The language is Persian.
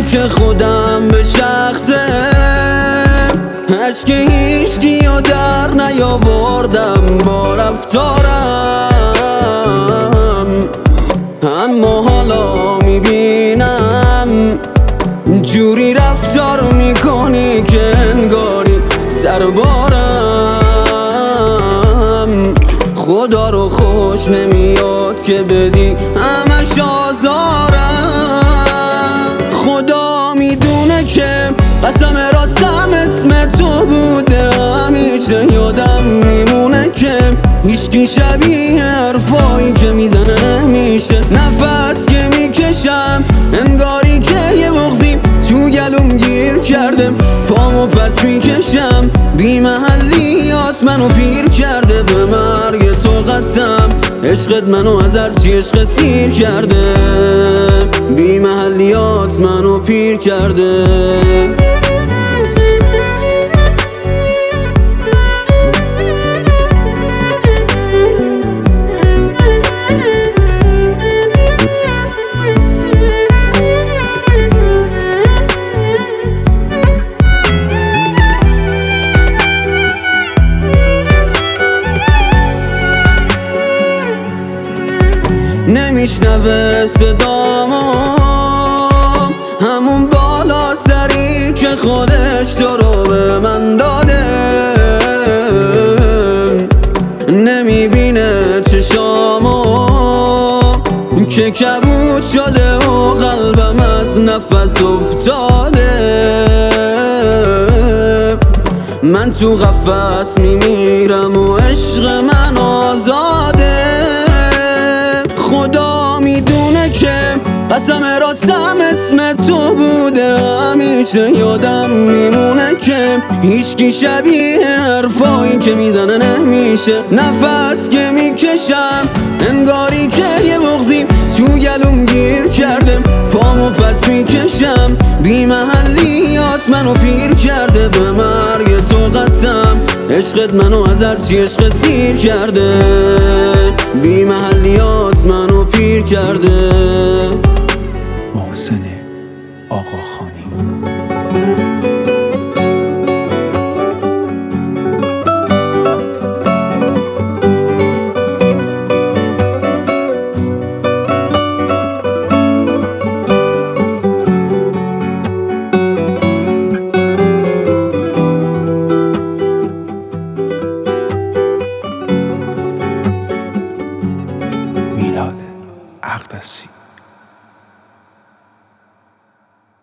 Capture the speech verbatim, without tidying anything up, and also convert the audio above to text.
که خودم به شخصه عشق هیچکی و در نیاوردم با رفتارم، اما حالا میبینم جوری رفتار میکنی که انگاری سربارم. خدا رو خوش نمیاد که بدی همش آزارم. خدا میدونه که قسم راستم اسم تو بوده، همیشه یادم میمونه که هیچکی شبیه حرفایی که میزنه نمیشه. نفس که میکشم انگاری که یه بغضی تو گلوم گیر کرده، پامو پس میکشم بی محلیات منو پیر کرده. به مرگ تو قسم عشقت منو از هرچی عشق سیر کرده، بی محلیات منو پیر کرده. نمیشنوه صدامو همون بالا سری که خودش تو رو به من داده، نمیبینه چشامو که کبود شده و قلبم از نفس افتاده. من تو قفس میمیرم و عشق من آزاده. خدا میدونه که قسم راستم اسم تو بوده، همیشه یادم میمونه که هیچکی شبیه حرفایی که میزنه نمیشه. نفس که میکشم انگاری که یه بغضی تو گلوم گیر کرده، پامو پس میکشم بی محلیات منو پیر کرده. به مرگ تو قسم عشقت منو از هرچی عشق سیر کرده، بی محلیات منو پیر کرده. محسن آقاخانی. میلاد اقدسی.